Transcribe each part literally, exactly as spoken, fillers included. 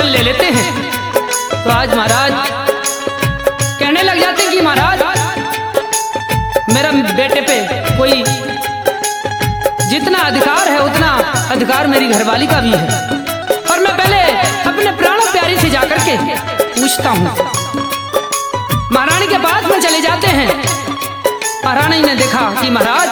ले लेते हैं। तो आज महाराज कहने लग जाते हैं कि महाराज मेरा बेटे पे कोई जितना अधिकार है उतना अधिकार मेरी घरवाली का भी है, और मैं पहले अपने प्राणों प्यारी से जाकर के पूछता हूँ। महारानी के पास में चले जाते हैं। महारानी ने देखा कि महाराज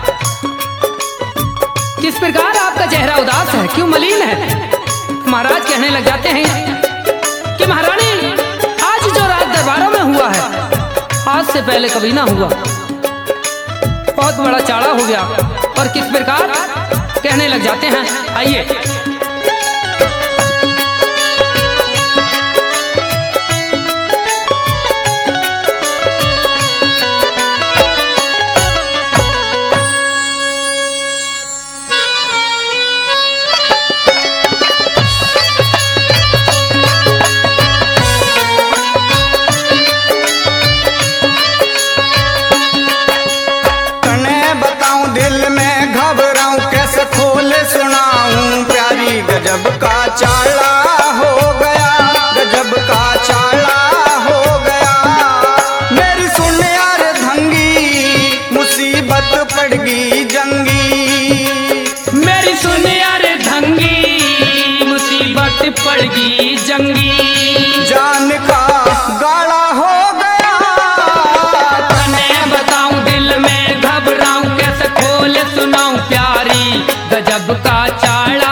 किस प्रकार आपका चेहरा उदास है, क्यों मलिन है। महाराज कहने लग जाते हैं कि महारानी आज जो रात दरबारों में हुआ है आज से पहले कभी ना हुआ, बहुत बड़ा चाड़ा हो गया। और किस प्रकार कहने लग जाते हैं, आइए। गजब का चाला हो गया, गजब का चाला हो गया। मेरी सुन यार धंगी मुसीबत पड़ गई जंगी। मेरी सुन यार धंगी मुसीबत पड़ गई जंगी। जान का गाड़ा हो गया, तने बताऊं दिल में घबराऊं कैसे खोल सुनाऊं प्यारी। गजब का चाला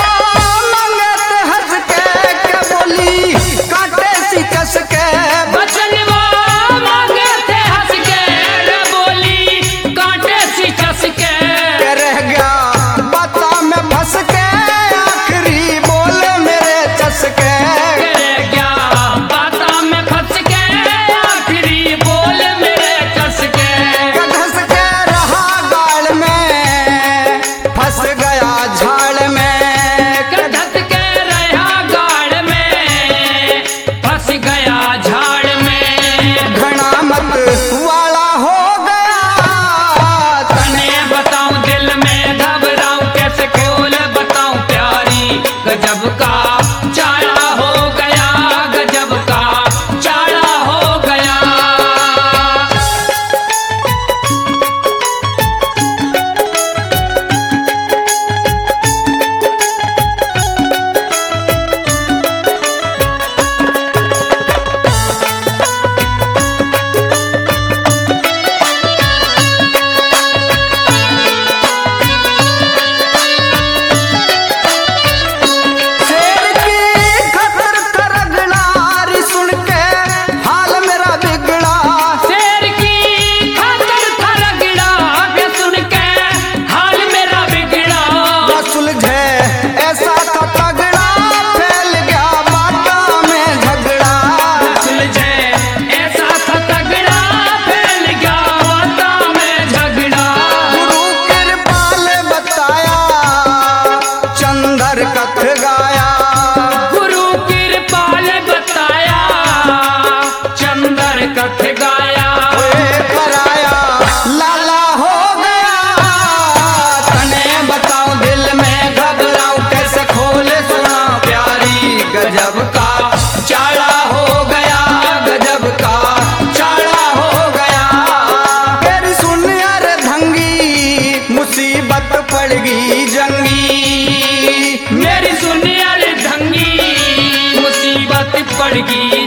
कस के रख गाया। ओए पराया लाला हो गया, तने बताओ दिल में घबराऊं कैसे खोले सुना प्यारी। गजब का चाला हो गया, गजब का चाला हो गया। तेरी सुन यार धंगी मुसीबत पड़ गई जंगी। मेरी सुन यार ढंगी मुसीबत पड़ गई